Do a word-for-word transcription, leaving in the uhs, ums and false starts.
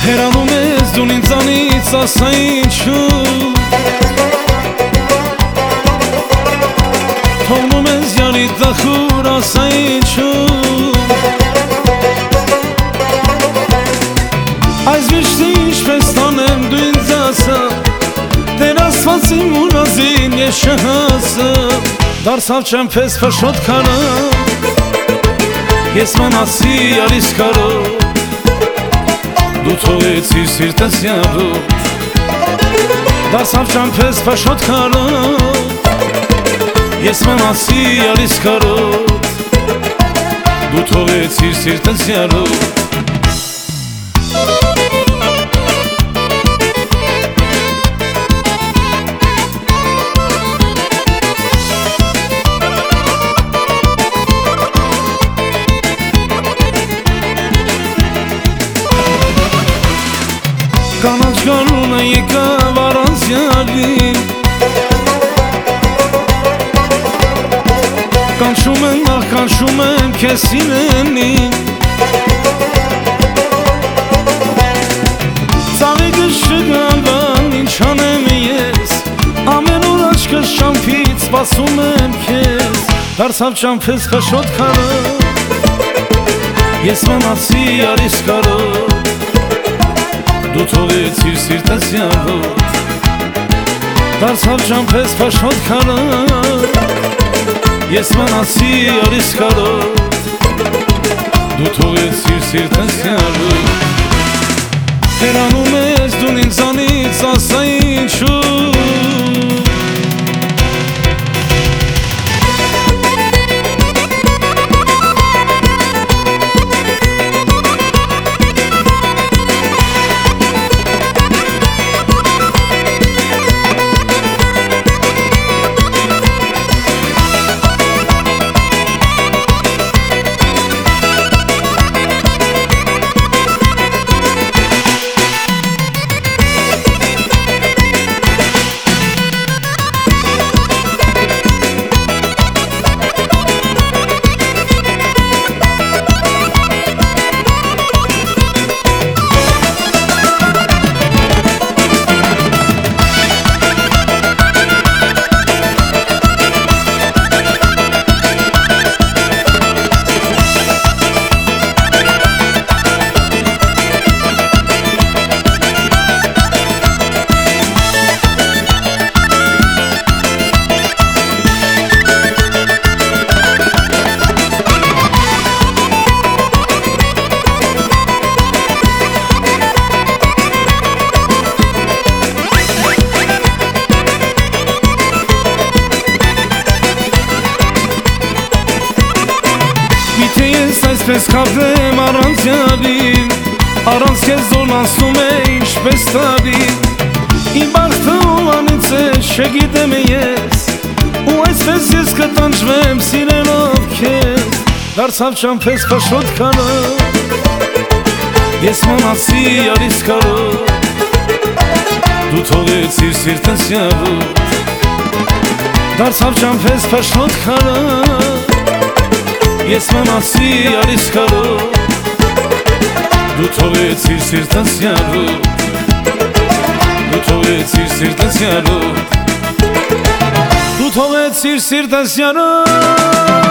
Հեռանում ես դու ինձանից, ասա ինչու Թողնում ես յարիդ դախուր, ասա ինչու Այս վիշտի ինչպես տանեմ դու ինձ ասա Դեր ասված իմ ուրազին ես չհասա Դարսավ չեմ պես փշոտ քարը Ես մնացի ալիս կարով Դու թողեցիր սիրտս յարոտ Դարսավ չեմ պես փշոտ քարը Ես մնացի ալիս կարով Դու թողեցիր սիրտս յարոտ Կանաչ գարունը եկավ առանց յալին Կանչում եմ, ախ կանչում եմ քեզ սիրելին Ծաղիկս չգալվան, ինչ անեմ ես Ամեն օր աչքս շամփից սպասում եմ քեզ Դարձավ ճամփես փշոտ քարը Ես մնացի ալիս կարով Դու թողեցիր սիրտս յարոտ Դարձավ ճամփես փշոտ քարը Ես մնացի ալիս կարով Դու թողեցիր սիրտս յարոտ Հեռանում ես դու ինձանից, ասա ինչու Այսպես կապվեմ առանց յալին Առանց քեզ զորնացնում է ինչպես տարի Իմ բախտը ովանից է չգիտեմ ես Ու այսպես ես կտանջվեմ սիրելով քեզ Դարձավ ճամփես փշոտ քարը Ես մնացի ալիս կարով Դու թողեցիր սիրտս յարոտ Դարձավ ճամփես փշոտ քարը Ես մնացի ալիս կարով Դու թողեցիր սիրտս յարոտ Դու թողեցիր սիրտս յարոտ Դու թողեցիր սիրտս յարոտ